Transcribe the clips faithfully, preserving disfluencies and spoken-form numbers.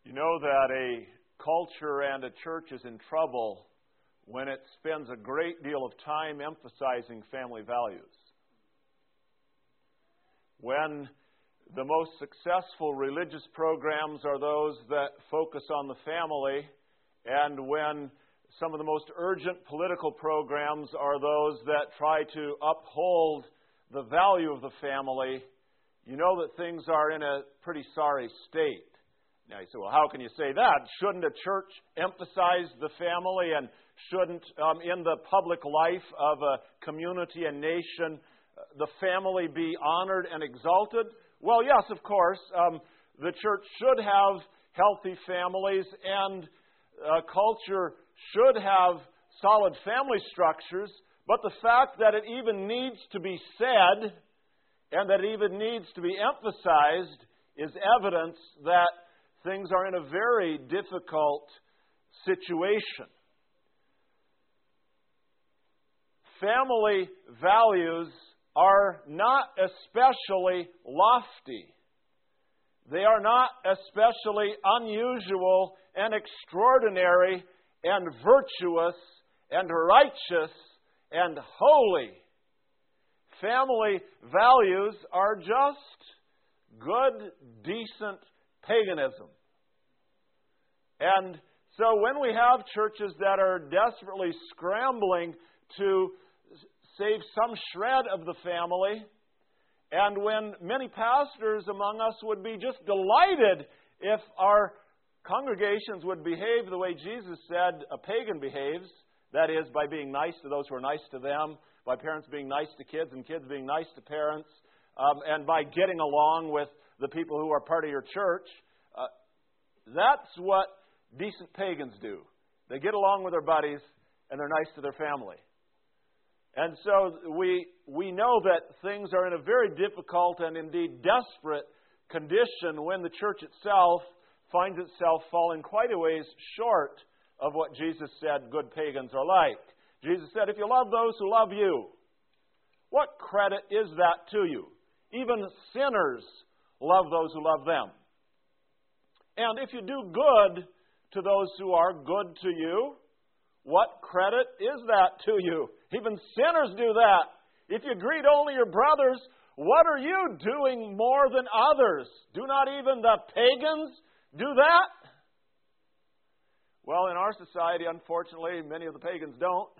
You know that a culture and a church is in trouble when it spends a great deal of time emphasizing family values. When the most successful religious programs are those that focus on the family, and when some of the most urgent political programs are those that try to uphold the value of the family, you know that things are in a pretty sorry state. Now you say, well, how can you say that? Shouldn't a church emphasize the family, and shouldn't, um, in the public life of a community and nation, the family be honored and exalted? Well, yes, of course. Um, the church should have healthy families, and uh, culture should have solid family structures, but the fact that it even needs to be said and that it even needs to be emphasized is evidence that things are in a very difficult situation. Family values are not especially lofty. They are not especially unusual and extraordinary and virtuous and righteous and holy. Family values are just good, decent paganism. And so when we have churches that are desperately scrambling to save some shred of the family, and when many pastors among us would be just delighted if our congregations would behave the way Jesus said a pagan behaves, that is, by being nice to those who are nice to them, by parents being nice to kids and kids being nice to parents, um, and by getting along with the people who are part of your church. Uh, that's what decent pagans do. They get along with their buddies and they're nice to their family. And so we we know that things are in a very difficult and indeed desperate condition when the church itself finds itself falling quite a ways short of what Jesus said good pagans are like. Jesus said, if you love those who love you, what credit is that to you? Even sinners love those who love them. And if you do good to those who are good to you, what credit is that to you? Even sinners do that. If you greet only your brothers, what are you doing more than others? Do not even the pagans do that? Well, in our society, unfortunately, many of the pagans don't.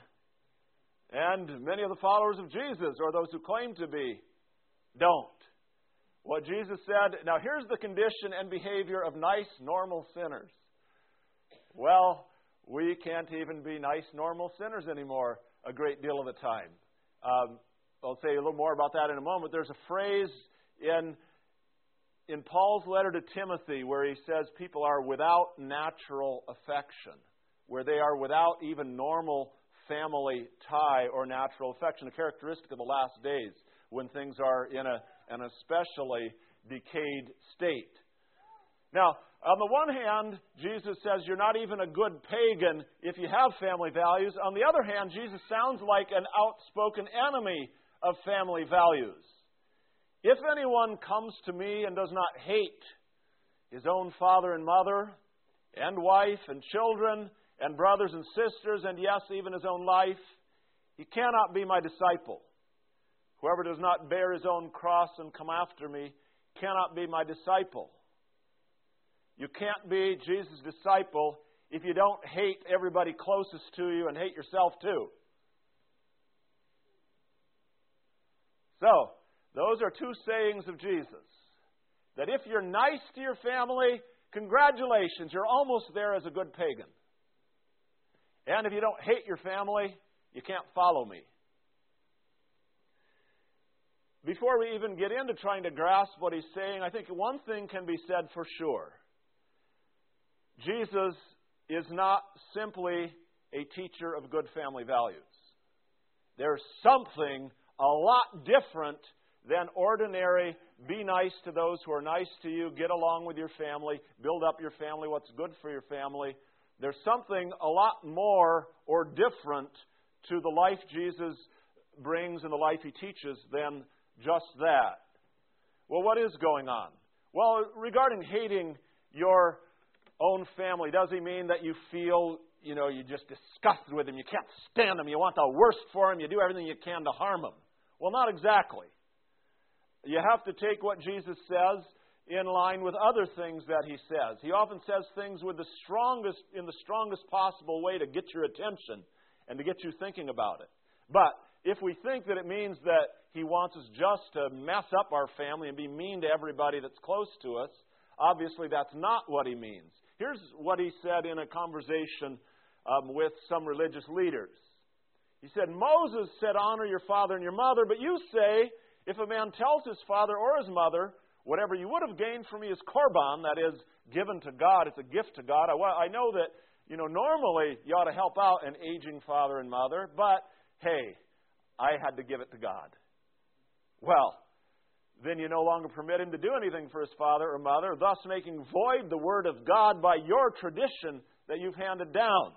And many of the followers of Jesus, or those who claim to be, don't. What Jesus said, now here's the condition and behavior of nice, normal sinners. Well, we can't even be nice, normal sinners anymore a great deal of the time. Um, I'll say a little more about that in a moment. There's a phrase in, in Paul's letter to Timothy where he says people are without natural affection, where they are without even normal family tie or natural affection, a characteristic of the last days when things are in a, an especially decayed state. Now, on the one hand, Jesus says you're not even a good pagan if you have family values. On the other hand, Jesus sounds like an outspoken enemy of family values. If anyone comes to me and does not hate his own father and mother and wife and children and brothers and sisters, and yes, even his own life, he cannot be my disciple. Whoever does not bear his own cross and come after me cannot be my disciple. You can't be Jesus' disciple if you don't hate everybody closest to you and hate yourself too. So, those are two sayings of Jesus. That if you're nice to your family, congratulations, you're almost there as a good pagan. And if you don't hate your family, you can't follow me. Before we even get into trying to grasp what he's saying, I think one thing can be said for sure. Jesus is not simply a teacher of good family values. There's something a lot different than ordinary, be nice to those who are nice to you, get along with your family, build up your family, what's good for your family. There's something a lot more or different to the life Jesus brings and the life he teaches than just that. Well, what is going on? Well, regarding hating your own family, does he mean that you feel, you know, you're just disgusted with him, you can't stand him, you want the worst for him, you do everything you can to harm him? Well, not exactly. You have to take what Jesus says in line with other things that he says. He often says things with the strongest, in the strongest possible way to get your attention and to get you thinking about it. But if we think that it means that he wants us just to mess up our family and be mean to everybody that's close to us, obviously that's not what he means. Here's what he said in a conversation um, with some religious leaders. He said, Moses said, honor your father and your mother, but you say, if a man tells his father or his mother, whatever you would have gained from me is korban, that is, given to God, it's a gift to God. I, I know that, you know, normally you ought to help out an aging father and mother, but hey, I had to give it to God. Well, then you no longer permit him to do anything for his father or mother, thus making void the word of God by your tradition that you've handed down.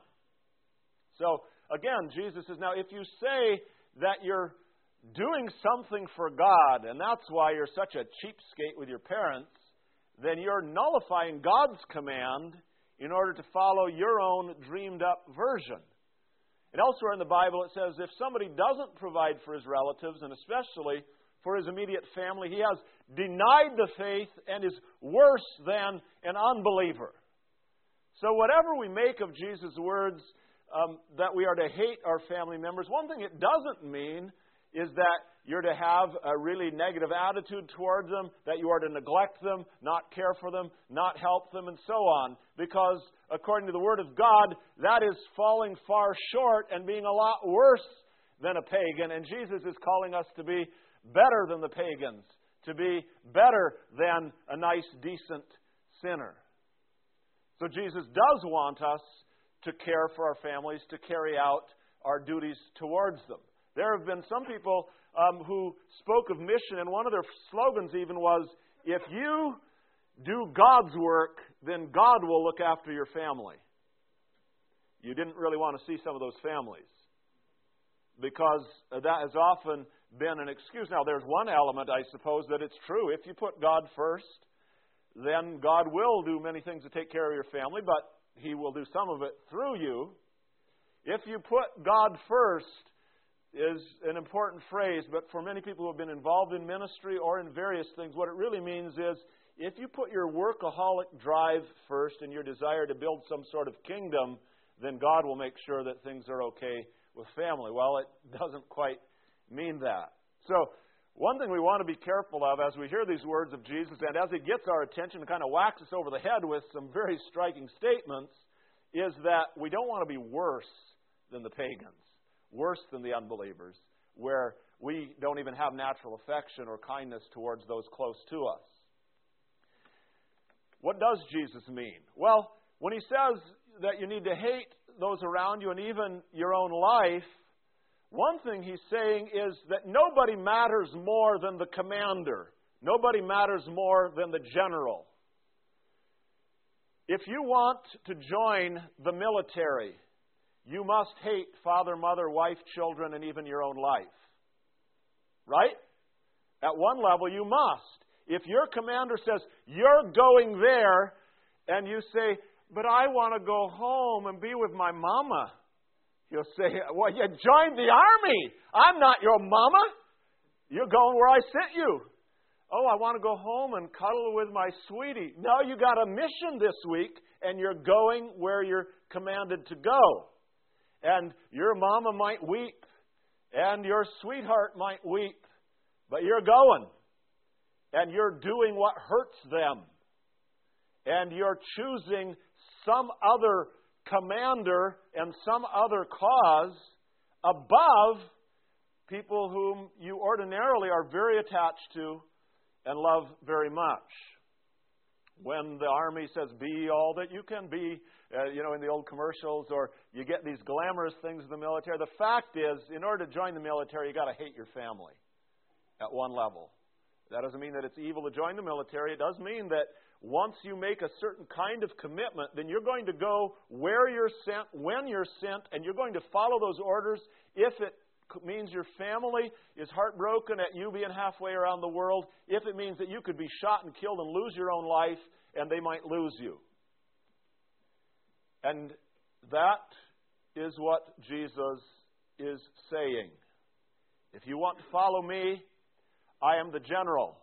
So, again, Jesus says, now if you say that you're doing something for God, and that's why you're such a cheapskate with your parents, then you're nullifying God's command in order to follow your own dreamed-up version. And elsewhere in the Bible it says if somebody doesn't provide for his relatives, and especially for his immediate family, he has denied the faith and is worse than an unbeliever. So whatever we make of Jesus' words, um, that we are to hate our family members, one thing it doesn't mean is that you're to have a really negative attitude towards them, that you are to neglect them, not care for them, not help them, and so on. Because according to the Word of God, that is falling far short and being a lot worse than a pagan. And Jesus is calling us to be better than the pagans, to be better than a nice, decent sinner. So Jesus does want us to care for our families, to carry out our duties towards them. There have been some people um, who spoke of mission, and one of their slogans even was, if you do God's work, then God will look after your family. You didn't really want to see some of those families, because that has often been an excuse. Now, there's one element, I suppose, that it's true. If you put God first, then God will do many things to take care of your family, but He will do some of it through you. If you put God first is an important phrase, but for many people who have been involved in ministry or in various things, what it really means is if you put your workaholic drive first and your desire to build some sort of kingdom, then God will make sure that things are okay with family. Well, it doesn't quite mean that. So, one thing we want to be careful of as we hear these words of Jesus, and as He gets our attention and kind of whacks us over the head with some very striking statements, is that we don't want to be worse than the pagans, worse than the unbelievers, where we don't even have natural affection or kindness towards those close to us. What does Jesus mean? Well, when He says that you need to hate those around you and even your own life, one thing He's saying is that nobody matters more than the commander. Nobody matters more than the general. If you want to join the military, you must hate father, mother, wife, children, and even your own life. Right? At one level, you must. If your commander says, you're going there, and you say, but I want to go home and be with my mama, he'll say, well, you joined the army. I'm not your mama. You're going where I sent you. Oh, I want to go home and cuddle with my sweetie. No, you got a mission this week, and you're going where you're commanded to go. And your mama might weep, and your sweetheart might weep, but you're going. And you're doing what hurts them. And you're choosing some other commander and some other cause above people whom you ordinarily are very attached to and love very much. When the army says, be all that you can be, uh, you know, in the old commercials, or you get these glamorous things in the military, the fact is, in order to join the military, you've got to hate your family at one level. That doesn't mean that it's evil to join the military. It does mean that once you make a certain kind of commitment, then you're going to go where you're sent, when you're sent, and you're going to follow those orders. If it means your family is heartbroken at you being halfway around the world, if it means that you could be shot and killed and lose your own life, and they might lose you. And that is what Jesus is saying. If you want to follow me, I am the general.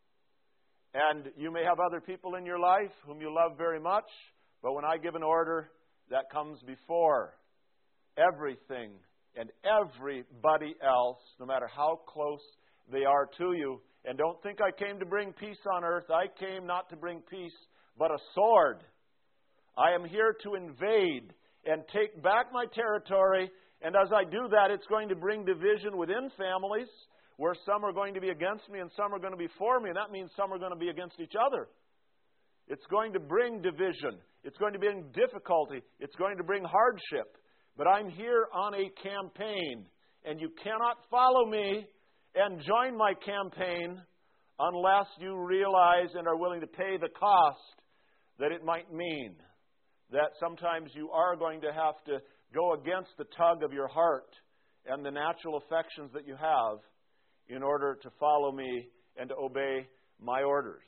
And you may have other people in your life whom you love very much, but when I give an order, that comes before everything and everybody else, no matter how close they are to you. And don't think I came to bring peace on earth. I came not to bring peace, but a sword. I am here to invade and take back my territory. And as I do that, it's going to bring division within families, where some are going to be against me and some are going to be for me, and that means some are going to be against each other. It's going to bring division. It's going to bring difficulty. It's going to bring hardship. But I'm here on a campaign, and you cannot follow me and join my campaign unless you realize and are willing to pay the cost that it might mean. That sometimes you are going to have to go against the tug of your heart and the natural affections that you have in order to follow me and to obey my orders.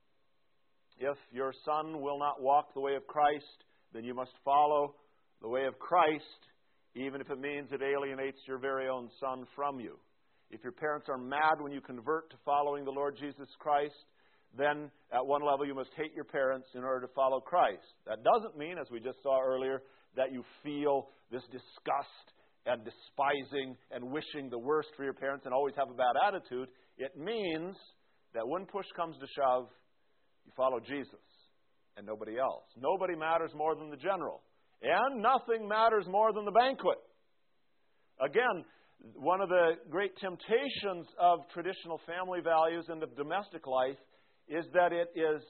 If your son will not walk the way of Christ, then you must follow the way of Christ, even if it means it alienates your very own son from you. If your parents are mad when you convert to following the Lord Jesus Christ, then at one level you must hate your parents in order to follow Christ. That doesn't mean, as we just saw earlier, that you feel this disgust and despising and wishing the worst for your parents and always have a bad attitude. It means that when push comes to shove, you follow Jesus and nobody else. Nobody matters more than the general. And nothing matters more than the banquet. Again, one of the great temptations of traditional family values and of domestic life is that it is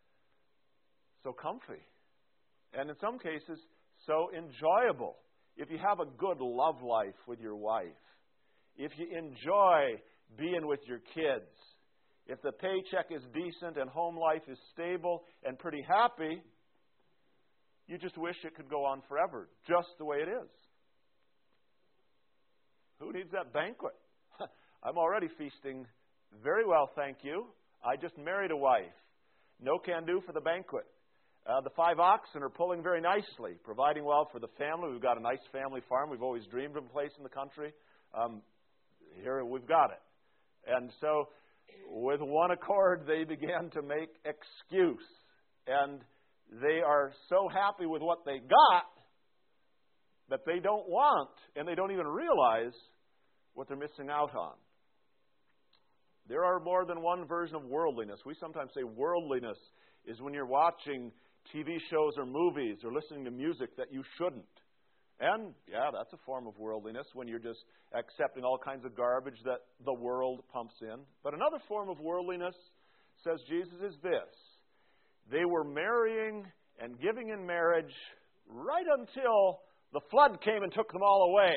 so comfy. And in some cases, so enjoyable. If you have a good love life with your wife, if you enjoy being with your kids, if the paycheck is decent and home life is stable and pretty happy, you just wish it could go on forever, just the way it is. Who needs that banquet? I'm already feasting very well, thank you. I just married a wife. No can do for the banquet. Uh, the five oxen are pulling very nicely, providing well for the family. We've got a nice family farm. We've always dreamed of a place in the country. Um, here we've got it. And so, with one accord, they began to make excuse. And they are so happy with what they got that they don't want, and they don't even realize what they're missing out on. There are more than one version of worldliness. We sometimes say worldliness is when you're watching T V shows or movies or listening to music that you shouldn't. And, yeah, that's a form of worldliness when you're just accepting all kinds of garbage that the world pumps in. But another form of worldliness, says Jesus, is this. They were marrying and giving in marriage right until the flood came and took them all away.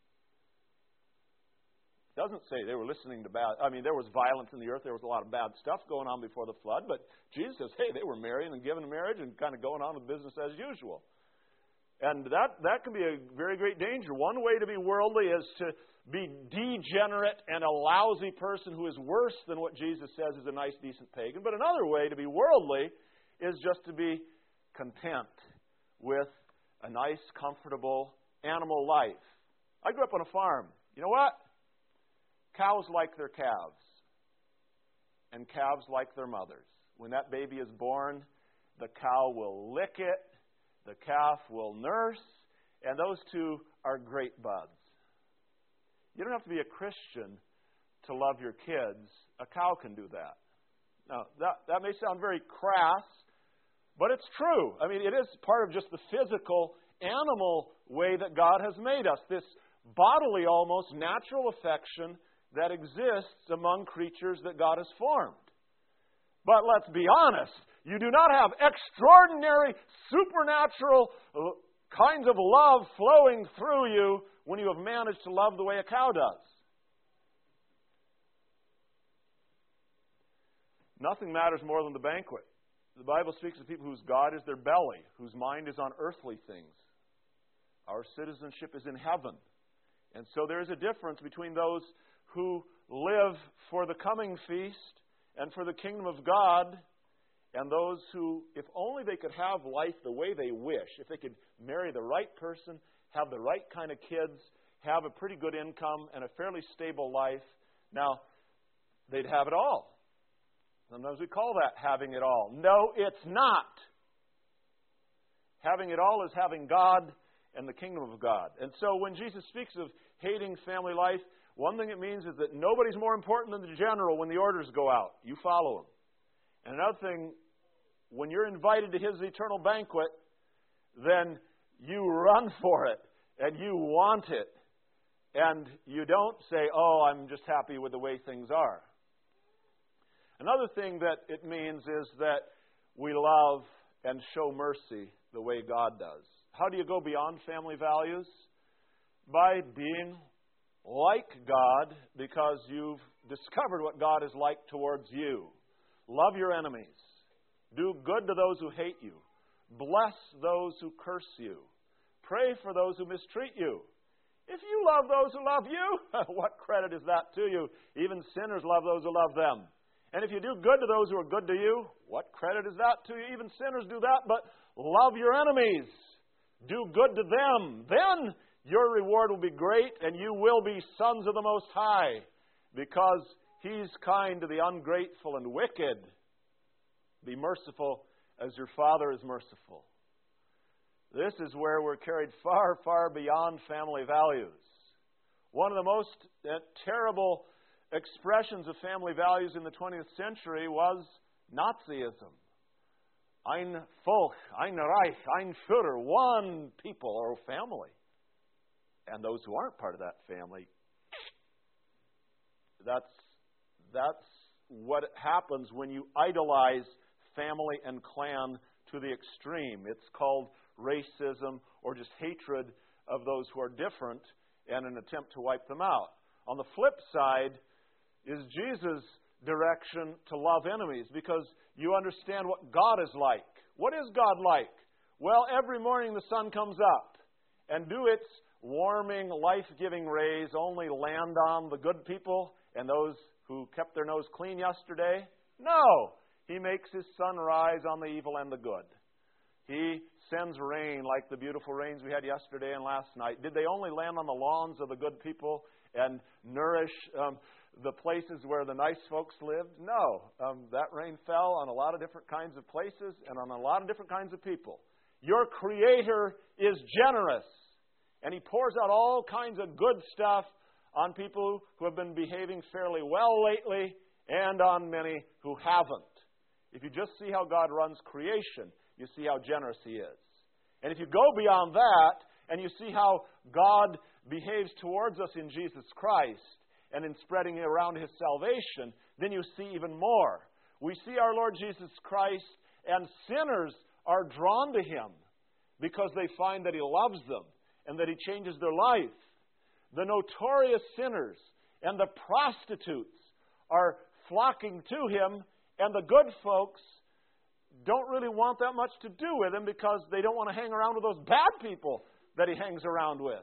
It doesn't say they were listening to bad... I mean, there was violence in the earth. There was a lot of bad stuff going on before the flood. But Jesus says, hey, they were marrying and giving in marriage and kind of going on with business as usual. And that, that can be a very great danger. One way to be worldly is to be degenerate and a lousy person who is worse than what Jesus says is a nice, decent pagan. But another way to be worldly is just to be content with a nice, comfortable animal life. I grew up on a farm. You know what? Cows like their calves, and calves like their mothers. When that baby is born, the cow will lick it, the calf will nurse, and those two are great buds. You don't have to be a Christian to love your kids. A cow can do that. Now, that, that may sound very crass, but it's true. I mean, it is part of just the physical, animal way that God has made us. This bodily, almost natural affection that exists among creatures that God has formed. But let's be honest, you do not have extraordinary, supernatural kinds of love flowing through you when you have managed to love the way a cow does. Nothing matters more than the banquet. The Bible speaks of people whose God is their belly, whose mind is on earthly things. Our citizenship is in heaven. And so there is a difference between those who live for the coming feast and for the kingdom of God, and those who, if only they could have life the way they wish, if they could marry the right person, have the right kind of kids, have a pretty good income and a fairly stable life, now, they'd have it all. Sometimes we call that having it all. No, it's not. Having it all is having God and the kingdom of God. And so when Jesus speaks of hating family life, one thing it means is that nobody's more important than the general when the orders go out. You follow him. And another thing, when you're invited to his eternal banquet, then you run for it and you want it. And you don't say, oh, I'm just happy with the way things are. Another thing that it means is that we love and show mercy the way God does. How do you go beyond family values? By being like God, because you've discovered what God is like towards you. Love your enemies. Do good to those who hate you. Bless those who curse you. Pray for those who mistreat you. If you love those who love you, what credit is that to you? Even sinners love those who love them. And if you do good to those who are good to you, what credit is that to you? Even sinners do that, but love your enemies. Do good to them. Then your reward will be great, and you will be sons of the Most High, because He's kind to the ungrateful and wicked. Be merciful as your Father is merciful. This is where we're carried far, far beyond family values. One of the most uh, terrible expressions of family values in the twentieth century was Nazism. Ein Volk, ein Reich, ein Führer, one people or family. And those who aren't part of that family, that's, that's what happens when you idolize family and clan to the extreme. It's called racism or just hatred of those who are different and an attempt to wipe them out. On the flip side is Jesus' direction to love enemies, because you understand what God is like. What is God like? Well, every morning the sun comes up, and do its warming, life-giving rays only land on the good people and those who kept their nose clean yesterday? No! He makes His sun rise on the evil and the good. He sends rain like the beautiful rains we had yesterday and last night. Did they only land on the lawns of the good people and nourish um, the places where the nice folks lived? No. Um, that rain fell on a lot of different kinds of places and on a lot of different kinds of people. Your Creator is generous, and He pours out all kinds of good stuff on people who have been behaving fairly well lately and on many who haven't. If you just see how God runs creation, you see how generous He is. And if you go beyond that, and you see how God behaves towards us in Jesus Christ, and in spreading around His salvation, then you see even more. We see our Lord Jesus Christ, and sinners are drawn to Him because they find that He loves them and that He changes their life. The notorious sinners and the prostitutes are flocking to Him, and the good folks don't really want that much to do with Him because they don't want to hang around with those bad people that He hangs around with.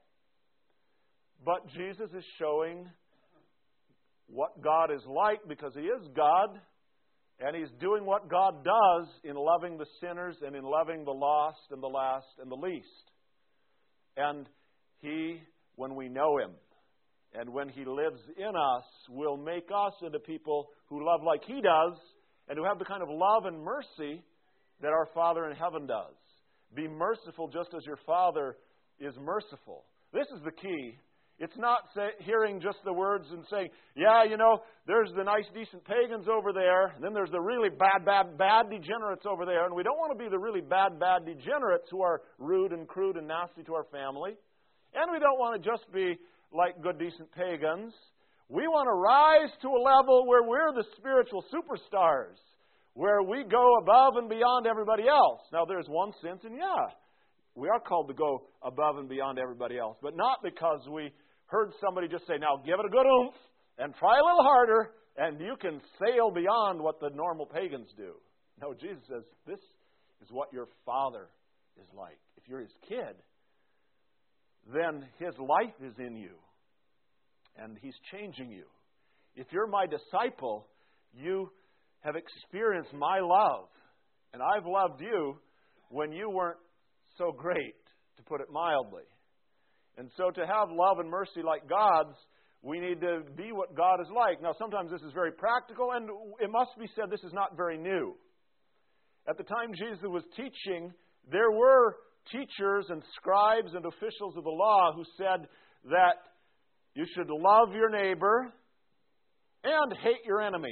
But Jesus is showing what God is like, because He is God, and He's doing what God does in loving the sinners and in loving the lost and the last and the least. And He, when we know Him and when He lives in us, will make us into people who love like He does and who have the kind of love and mercy that our Father in heaven does. Be merciful just as your Father is merciful. This is the key. It's not say, hearing just the words and saying, yeah, you know, there's the nice, decent pagans over there, and then there's the really bad, bad, bad degenerates over there, and we don't want to be the really bad, bad degenerates who are rude and crude and nasty to our family. And we don't want to just be like good, decent pagans. We want to rise to a level where we're the spiritual superstars, where we go above and beyond everybody else. Now, there's one sense, and yeah, we are called to go above and beyond everybody else, but not because we heard somebody just say, now give it a good oomph and try a little harder and you can sail beyond what the normal pagans do. No, Jesus says, this is what your Father is like. If you're His kid, then His life is in you and He's changing you. If you're my disciple, you have experienced my love. And I've loved you when you weren't so great, to put it mildly. And so to have love and mercy like God's, we need to be what God is like. Now, sometimes this is very practical, and it must be said this is not very new. At the time Jesus was teaching, there were teachers and scribes and officials of the law who said that you should love your neighbor and hate your enemy.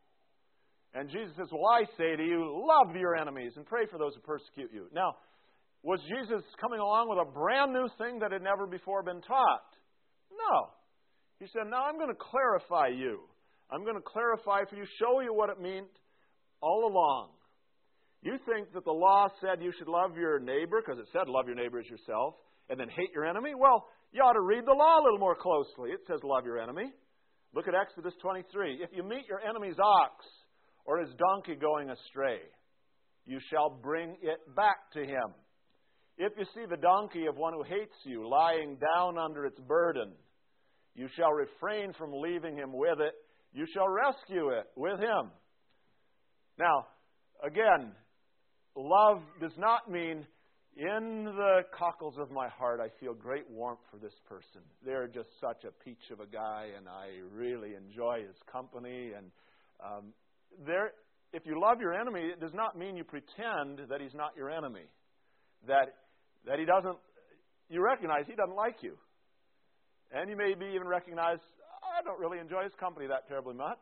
And Jesus says, well, I say to you, love your enemies and pray for those who persecute you. Now, was Jesus coming along with a brand new thing that had never before been taught? No. He said, now I'm going to clarify you. I'm going to clarify for you, show you what it meant all along. You think that the law said you should love your neighbor, because it said love your neighbor as yourself, and then hate your enemy? Well, you ought to read the law a little more closely. It says love your enemy. Look at Exodus twenty-three. If you meet your enemy's ox or his donkey going astray, you shall bring it back to him. If you see the donkey of one who hates you lying down under its burden, you shall refrain from leaving him with it. You shall rescue it with him. Now, again, love does not mean in the cockles of my heart I feel great warmth for this person. They're just such a peach of a guy, and I really enjoy his company. And um, there, if you love your enemy, it does not mean you pretend that he's not your enemy. That that he doesn't, you recognize he doesn't like you. And you maybe even recognize, I don't really enjoy his company that terribly much.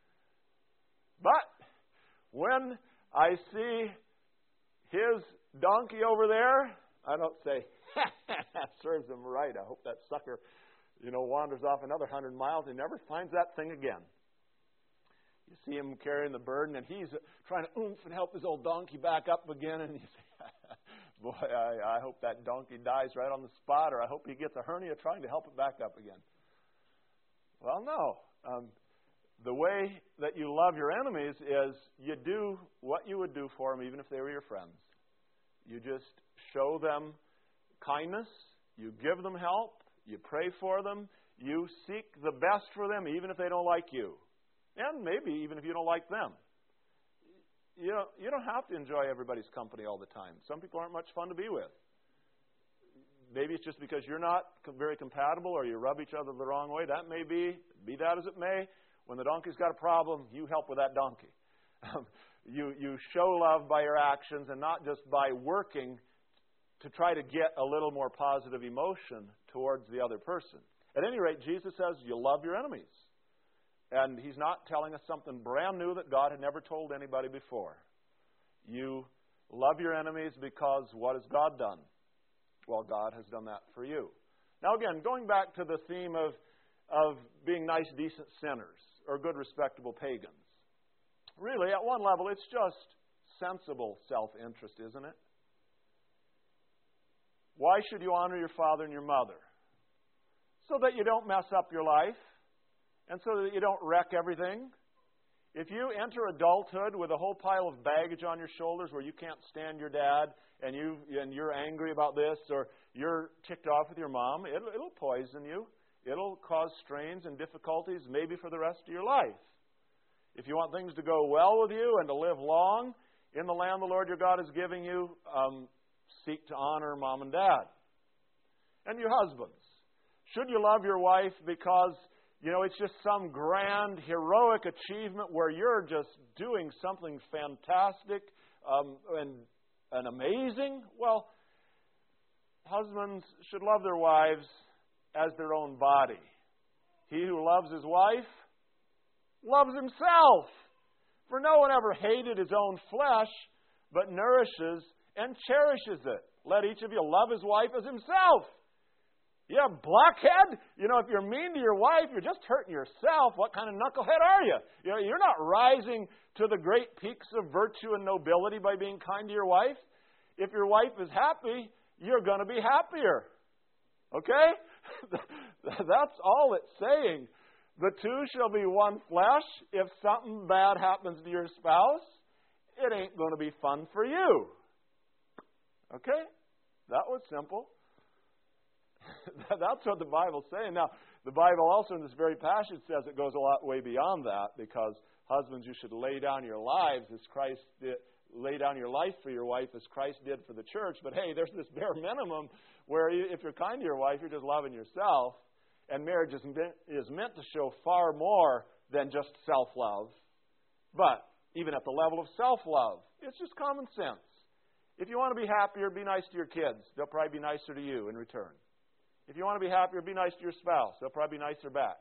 But when I see his donkey over there, I don't say, serves him right. I hope that sucker, you know, wanders off another hundred miles and never finds that thing again. You see him carrying the burden, and he's trying to oomph and help his old donkey back up again, and you say, boy, I, I hope that donkey dies right on the spot, or I hope he gets a hernia trying to help it back up again. Well, no. Um, the way that you love your enemies is you do what you would do for them, even if they were your friends. You just show them kindness. You give them help. You pray for them. You seek the best for them, even if they don't like you. And maybe even if you don't like them. You know, you don't have to enjoy everybody's company all the time. Some people aren't much fun to be with. Maybe it's just because you're not very compatible or you rub each other the wrong way. That may be, be that as it may. When the donkey's got a problem, you help with that donkey. Um, you, you show love by your actions and not just by working to try to get a little more positive emotion towards the other person. At any rate, Jesus says you love your enemies. And he's not telling us something brand new that God had never told anybody before. You love your enemies because what has God done? Well, God has done that for you. Now again, going back to the theme of, of being nice, decent sinners, or good, respectable pagans. Really, at one level, it's just sensible self-interest, isn't it? Why should you honor your father and your mother? So that you don't mess up your life. And so that you don't wreck everything. If you enter adulthood with a whole pile of baggage on your shoulders where you can't stand your dad and, you, and you're angry about this or you're ticked off with your mom, it'll, it'll poison you. It'll cause strains and difficulties maybe for the rest of your life. If you want things to go well with you and to live long in the land the Lord your God is giving you, um, seek to honor mom and dad. And your husbands. Should you love your wife because you know, it's just some grand, heroic achievement where you're just doing something fantastic um, and, and amazing? Well, husbands should love their wives as their own body. He who loves his wife loves himself. For no one ever hated his own flesh, but nourishes and cherishes it. Let each of you love his wife as himself. Yeah, blockhead. You know, if you're mean to your wife, you're just hurting yourself. What kind of knucklehead are you? You know, you're not rising to the great peaks of virtue and nobility by being kind to your wife. If your wife is happy, you're going to be happier. Okay? That's all it's saying. The two shall be one flesh. If something bad happens to your spouse, it ain't going to be fun for you. Okay? That was simple. That's what the Bible's saying. Now, the Bible also in this very passage says it goes a lot way beyond that because husbands, you should lay down your lives as Christ did, lay down your life for your wife as Christ did for the church. But hey, there's this bare minimum where you, if you're kind to your wife, you're just loving yourself. And marriage is meant, is meant to show far more than just self-love. But even at the level of self-love, it's just common sense. If you want to be happier, be nice to your kids. They'll probably be nicer to you in return. If you want to be happier, be nice to your spouse. They'll probably be nicer back.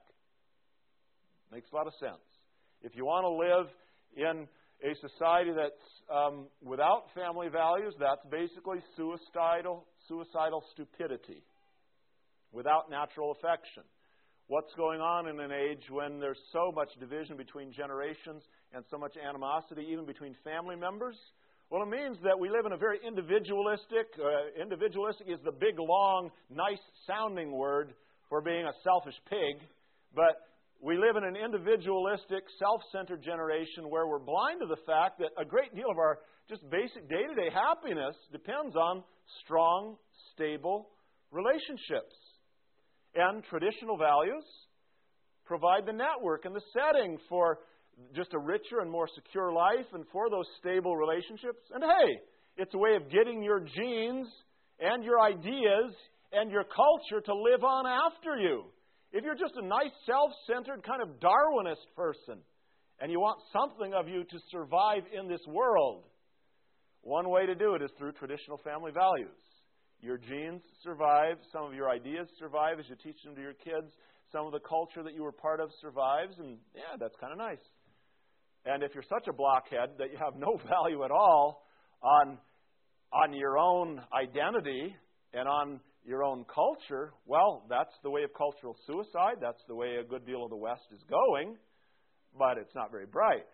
Makes a lot of sense. If you want to live in a society that's um, without family values, that's basically suicidal, suicidal stupidity, without natural affection. What's going on in an age when there's so much division between generations and so much animosity, even between family members? Well, it means that we live in a very individualistic, uh, individualistic is the big, long, nice-sounding word for being a selfish pig, but we live in an individualistic, self-centered generation where we're blind to the fact that a great deal of our just basic day-to-day happiness depends on strong, stable relationships. And traditional values provide the network and the setting for just a richer and more secure life and for those stable relationships. And hey, it's a way of getting your genes and your ideas and your culture to live on after you. If you're just a nice, self-centered, kind of Darwinist person and you want something of you to survive in this world, one way to do it is through traditional family values. Your genes survive. Some of your ideas survive as you teach them to your kids. Some of the culture that you were part of survives. And yeah, that's kind of nice. And if you're such a blockhead that you have no value at all on, on your own identity and on your own culture, well, that's the way of cultural suicide. That's the way a good deal of the West is going. But it's not very bright.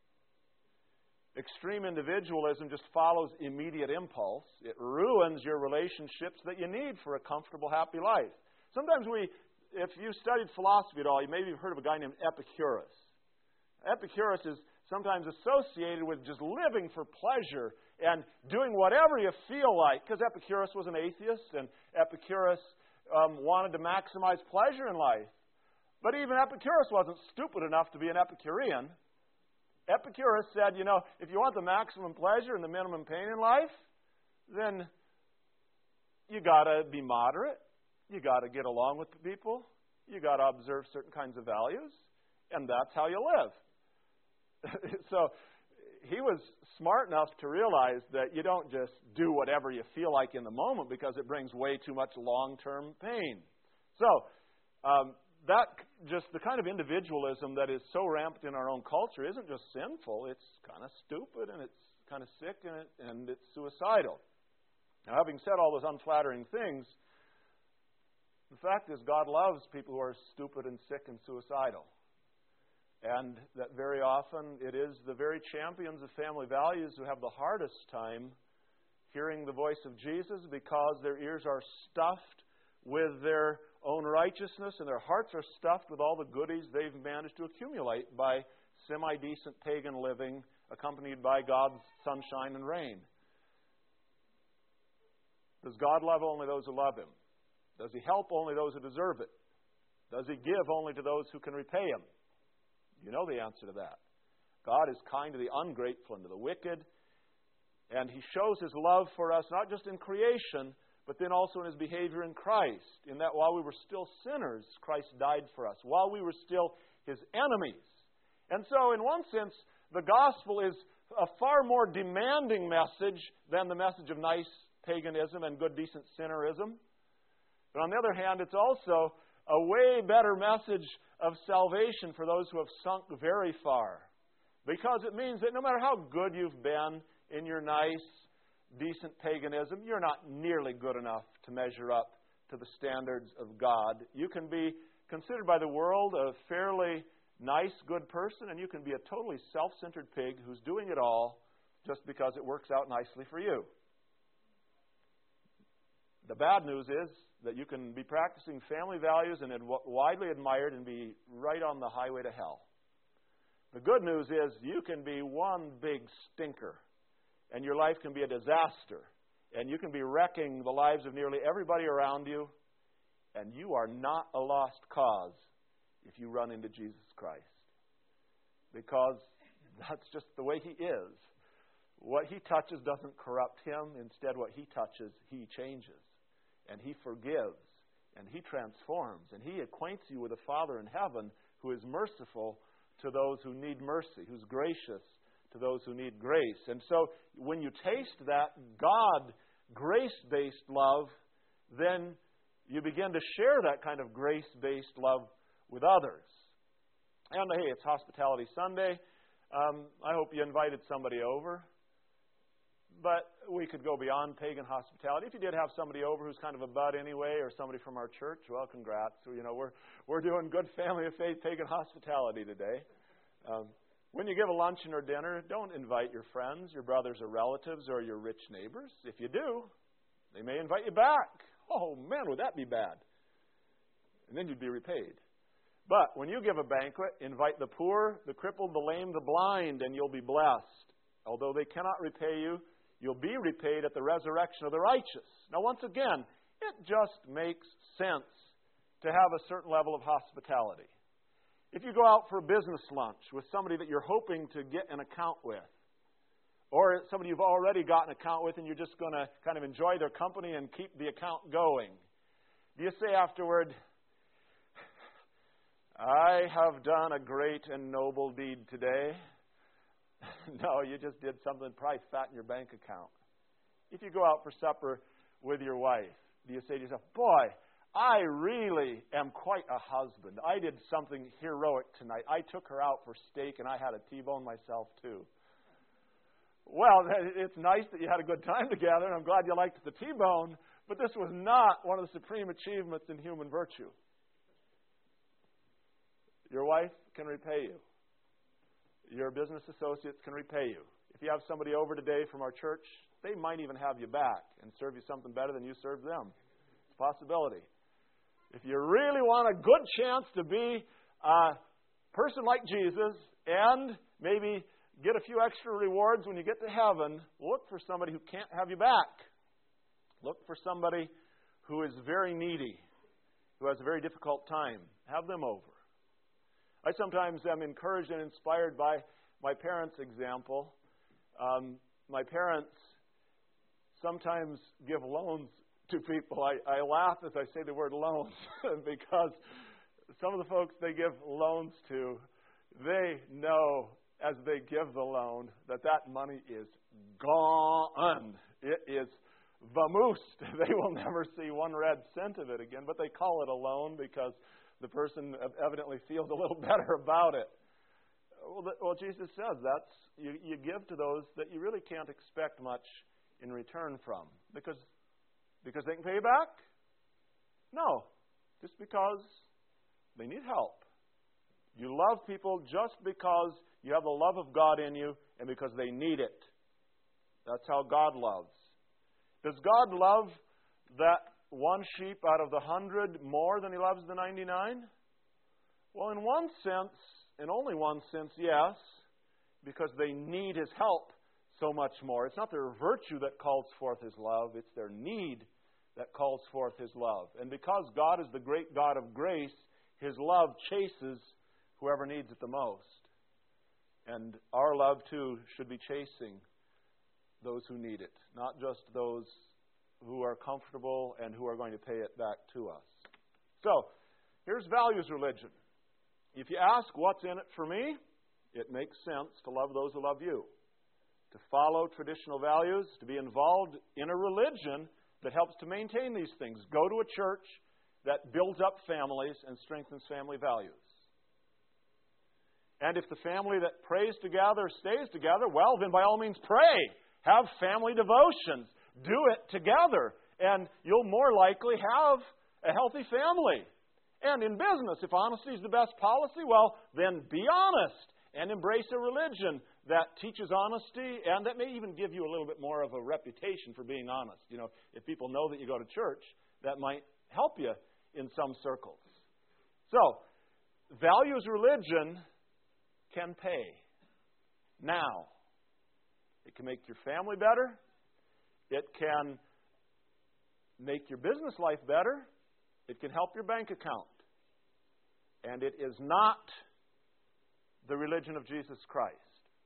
Extreme individualism just follows immediate impulse. It ruins your relationships that you need for a comfortable, happy life. Sometimes we, if you studied philosophy at all, you maybe have heard of a guy named Epicurus. Epicurus is sometimes associated with just living for pleasure and doing whatever you feel like, because Epicurus was an atheist and Epicurus um, wanted to maximize pleasure in life. But even Epicurus wasn't stupid enough to be an Epicurean. Epicurus said, you know, if you want the maximum pleasure and the minimum pain in life, then you got to be moderate. You got to get along with the people. You got to observe certain kinds of values, and that's how you live. So he was smart enough to realize that you don't just do whatever you feel like in the moment because it brings way too much long-term pain. So um, that just the kind of individualism that is so rampant in our own culture isn't just sinful, it's kind of stupid and it's kind of sick and, it, and it's suicidal. Now, having said all those unflattering things, the fact is God loves people who are stupid and sick and suicidal. And that very often it is the very champions of family values who have the hardest time hearing the voice of Jesus because their ears are stuffed with their own righteousness and their hearts are stuffed with all the goodies they've managed to accumulate by semi-decent pagan living accompanied by God's sunshine and rain. Does God love only those who love Him? Does He help only those who deserve it? Does He give only to those who can repay Him? You know the answer to that. God is kind to the ungrateful and to the wicked, and He shows His love for us not just in creation, but then also in His behavior in Christ, in that while we were still sinners, Christ died for us, while we were still His enemies. And so, in one sense, the gospel is a far more demanding message than the message of nice paganism and good, decent sinnerism. But on the other hand, it's also a way better message of salvation for those who have sunk very far. Because it means that no matter how good you've been in your nice, decent paganism, you're not nearly good enough to measure up to the standards of God. You can be considered by the world a fairly nice, good person, and you can be a totally self-centered pig who's doing it all just because it works out nicely for you. The bad news is that you can be practicing family values and widely admired and be right on the highway to hell. The good news is you can be one big stinker, and your life can be a disaster, and you can be wrecking the lives of nearly everybody around you, and you are not a lost cause if you run into Jesus Christ. because that's just the way He is. What He touches doesn't corrupt Him. Instead, what He touches, He changes. And He forgives. And He transforms. And He acquaints you with a Father in heaven who is merciful to those who need mercy, who's gracious to those who need grace. And so when you taste that God grace-based love, then you begin to share that kind of grace-based love with others. And hey, it's Hospitality Sunday. Um, I hope you invited somebody over. But we could go beyond pagan hospitality. If you did have somebody over who's kind of a bud anyway, or somebody from our church, well, congrats. You know, we're we're doing good family of faith pagan hospitality today. Um, when you give a luncheon or dinner, don't invite your friends, your brothers or relatives, or your rich neighbors. If you do, they may invite you back. Oh, man, would that be bad? And then you'd be repaid. But when you give a banquet, invite the poor, the crippled, the lame, the blind, and you'll be blessed. Although they cannot repay you, you'll be repaid at the resurrection of the righteous. Now, once again, it just makes sense to have a certain level of hospitality. If you go out for a business lunch with somebody that you're hoping to get an account with, or somebody you've already got an account with and you're just going to kind of enjoy their company and keep the account going, do you say afterward, I have done a great and noble deed today? No, you just did something that probably fatten your bank account. If you go out for supper with your wife, do you say to yourself, boy, I really am quite a husband. I did something heroic tonight. I took her out for steak and I had a T-bone myself too. Well, it's nice that you had a good time together, and I'm glad you liked the T-bone, but this was not one of the supreme achievements in human virtue. Your wife can repay you. Your business associates can repay you. If you have somebody over today from our church, they might even have you back and serve you something better than you served them. It's a possibility. If you really want a good chance to be a person like Jesus and maybe get a few extra rewards when you get to heaven, look for somebody who can't have you back. Look for somebody who is very needy, who has a very difficult time. Have them over. I sometimes am encouraged and inspired by my parents' example. Um, my parents sometimes give loans to people. I, I laugh as I say the word loans because some of the folks they give loans to, they know as they give the loan that that money is gone. It is vamoosed. They will never see one red cent of it again, but they call it a loan because the person evidently feels a little better about it. Well, the, well Jesus says that's you, you give to those that you really can't expect much in return from. Because, because they can pay you back? No. Just because they need help. You love people just because you have the love of God in you and because they need it. That's how God loves. Does God love that one sheep out of the hundred more than He loves the ninety-nine? Well, in one sense, in only one sense, yes, because they need His help so much more. It's not their virtue that calls forth His love, it's their need that calls forth His love. And because God is the great God of grace, His love chases whoever needs it the most. And our love, too, should be chasing those who need it, not just those who are comfortable and who are going to pay it back to us. So, here's values religion. If you ask what's in it for me, it makes sense to love those who love you. To follow traditional values, to be involved in a religion that helps to maintain these things. Go to a church that builds up families and strengthens family values. And if the family that prays together stays together, well, then by all means pray. Have family devotions. Do it together. And you'll more likely have a healthy family. And in business, if honesty is the best policy, well, then be honest and embrace a religion that teaches honesty and that may even give you a little bit more of a reputation for being honest. You know, if people know that you go to church, that might help you in some circles. So, values religion can pay. Now, it can make your family better. It can make your business life better. It can help your bank account. And it is not the religion of Jesus Christ.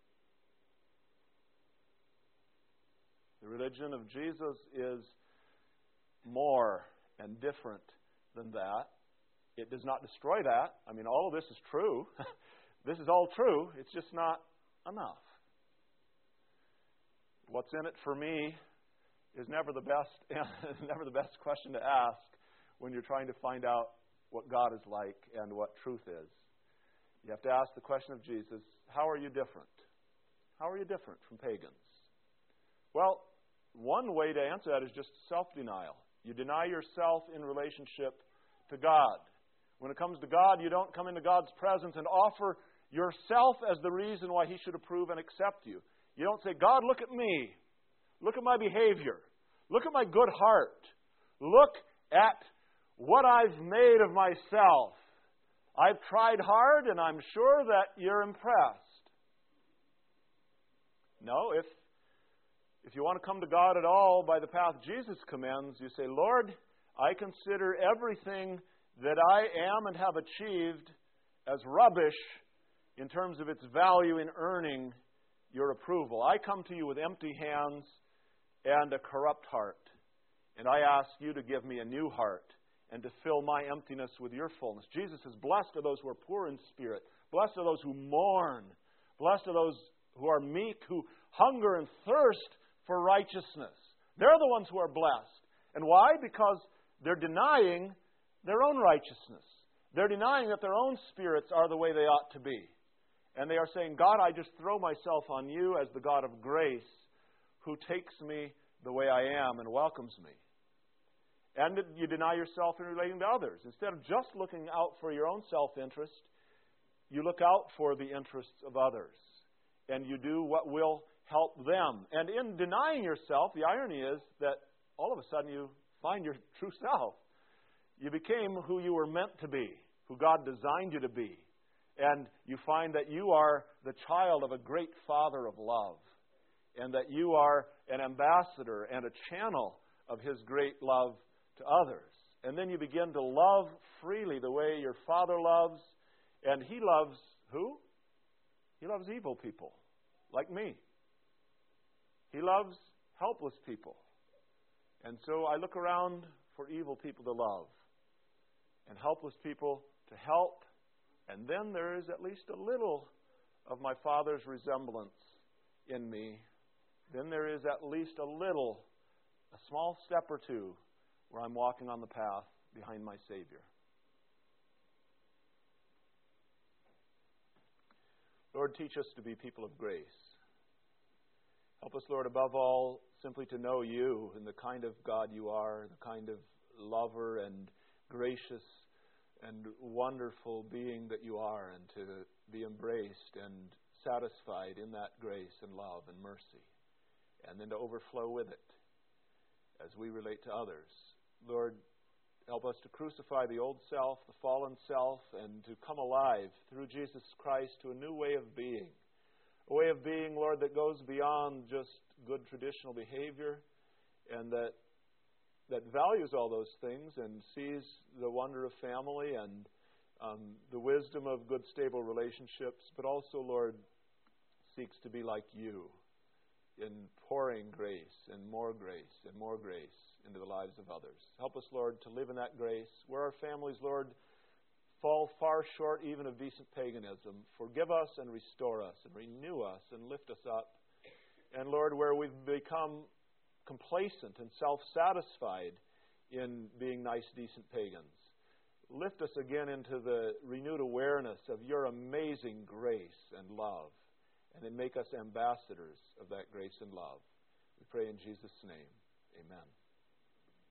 The religion of Jesus is more and different than that. It does not destroy that. I mean, all of this is true. This is all true. It's just not enough. What's in it for me is never the best, never the best question to ask when you're trying to find out what God is like and what truth is. You have to ask the question of Jesus, how are you different? How are you different from pagans? Well, one way to answer that is just self-denial. You deny yourself in relationship to God. When it comes to God, you don't come into God's presence and offer yourself as the reason why He should approve and accept you. You don't say, God, look at me. Look at my behavior. Look at my good heart. Look at what I've made of myself. I've tried hard and I'm sure that you're impressed. No, if, if you want to come to God at all by the path Jesus commends, you say, Lord, I consider everything that I am and have achieved as rubbish in terms of its value in earning your approval. I come to you with empty hands and a corrupt heart, and I ask you to give me a new heart and to fill my emptiness with your fullness. Jesus says, blessed are those who are poor in spirit, blessed are those who mourn, blessed are those who are meek, who hunger and thirst for righteousness. They're the ones who are blessed. And why? Because they're denying their own righteousness. They're denying that their own spirits are the way they ought to be. And they are saying, God, I just throw myself on you as the God of grace who takes me the way I am and welcomes me. And you deny yourself in relating to others. Instead of just looking out for your own self-interest, you look out for the interests of others. And you do what will help them. And in denying yourself, the irony is that all of a sudden you find your true self. You became who you were meant to be, who God designed you to be. And you find that you are the child of a great Father of love. And that you are an ambassador and a channel of His great love to others. And then you begin to love freely the way your Father loves. And He loves who? He loves evil people, like me. He loves helpless people. And so I look around for evil people to love and helpless people to help. And then there is at least a little of my Father's resemblance in me. Then there is at least a little, a small step or two, where I'm walking on the path behind my Savior. Lord, teach us to be people of grace. Help us, Lord, above all, simply to know You and the kind of God You are, the kind of lover and gracious and wonderful being that You are, and to be embraced and satisfied in that grace and love and mercy, and then to overflow with it as we relate to others. Lord, help us to crucify the old self, the fallen self, and to come alive through Jesus Christ to a new way of being. A way of being, Lord, that goes beyond just good traditional behavior and that that values all those things and sees the wonder of family and um, the wisdom of good, stable relationships, but also, Lord, seeks to be like You in pouring grace and more grace and more grace into the lives of others. Help us, Lord, to live in that grace. Where our families, Lord, fall far short even of decent paganism, forgive us and restore us and renew us and lift us up. And, Lord, where we've become complacent and self-satisfied in being nice, decent pagans, lift us again into the renewed awareness of Your amazing grace and love, and then make us ambassadors of that grace and love. We pray in Jesus' name. Amen.